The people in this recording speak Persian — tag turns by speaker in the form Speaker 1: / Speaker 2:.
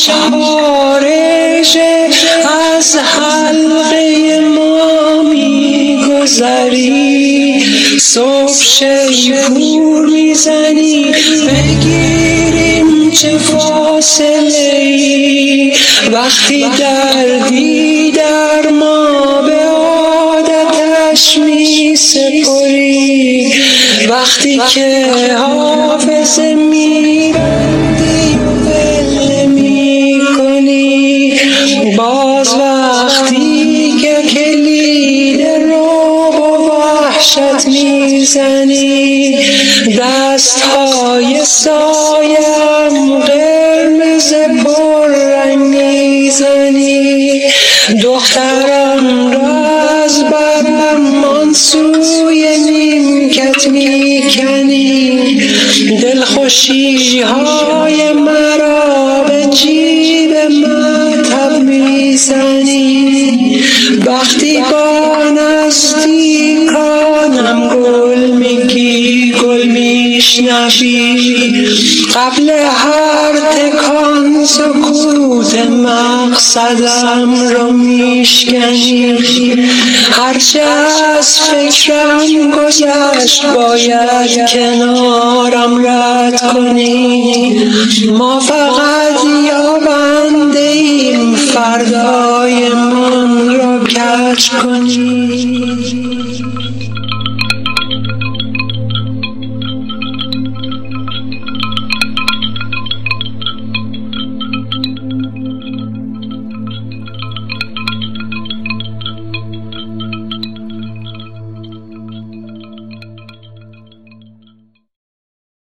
Speaker 1: خارج از حلقه ما میگذری، صبح شیپور میزنی بگیریم چه فاصله ای، وقتی دردی در ما به عادتش میسپری، وقتی که حافظه میبندی ول میکنی، باز وقتی که کلید رعب و وحشت میزنی، دستهای سایم قرمز پررنگ میزنی، دخترم را از برم آن سوی نیمکت میکنی، دلخوشی های مرا به جیب مطب میزنی، وقتی با نزدیکانم گل میگی گل میشنوی، قبل هر تکان سکوت مقصدم رو میشکنی، هرچه از فکرم گذشت باید کنارم رد کنی، ما فقط یابنده ایم فردای من را کج کنی.